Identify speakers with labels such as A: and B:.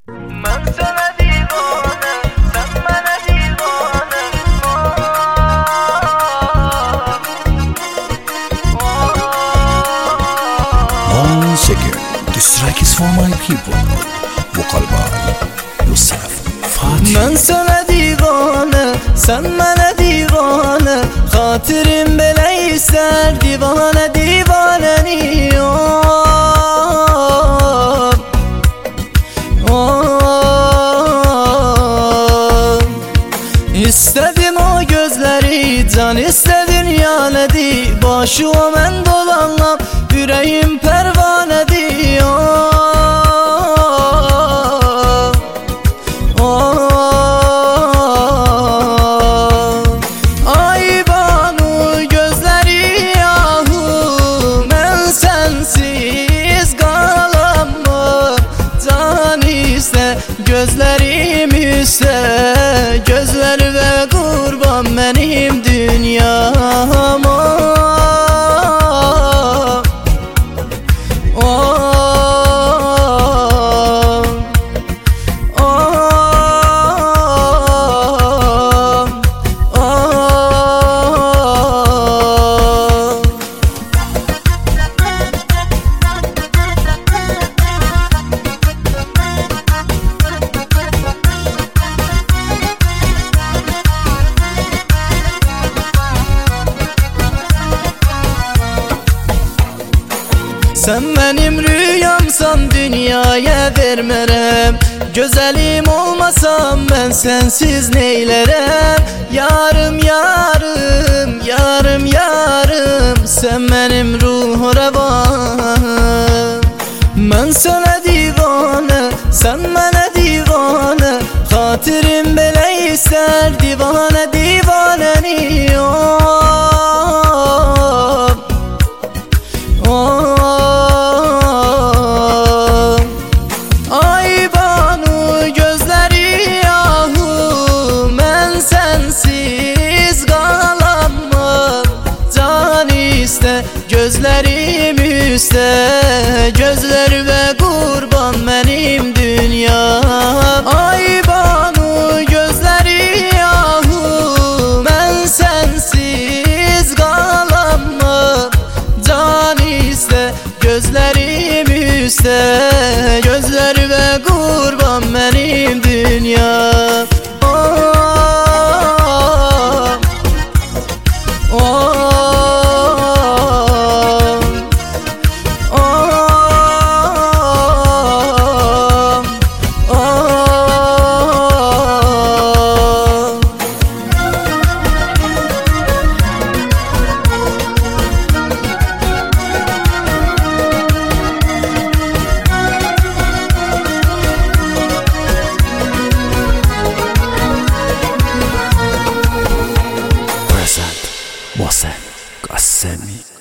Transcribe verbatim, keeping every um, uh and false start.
A: Ben sana divane, sen bana divane.
B: One second, this track is for my people. Vocal by Yusuf Fatih.
A: Ben sana divane, sen bana divane. Hatırım bile ister divane divaneni yok. İstedim o gözleri, can istedin yanedi. Başıma men dolanam, yüreğim pervane diyor. Ay banu gözleri yahu, men sensiz kalamam mı? Can iste gözlerim üste, gözler ve kurban benim dünyama. Sen benim rüyamsan dünyaya vermerem. Güzelim olmasam ben sensiz neylerem. Yarım yarım, yarım yarım, sen benim ruh revan. Ben sana divane, sen bana divane. Hatırım bile ister divane divaneni yok. Gözlerim üste, gözler ve kurban benim dünya. Ay banu gözleri yahu, ben sensiz kalamam. Can iste gözlerim üste, gözler ve kurban benim dünya. Oh, oh.
B: Present, Mohsen Qassemi.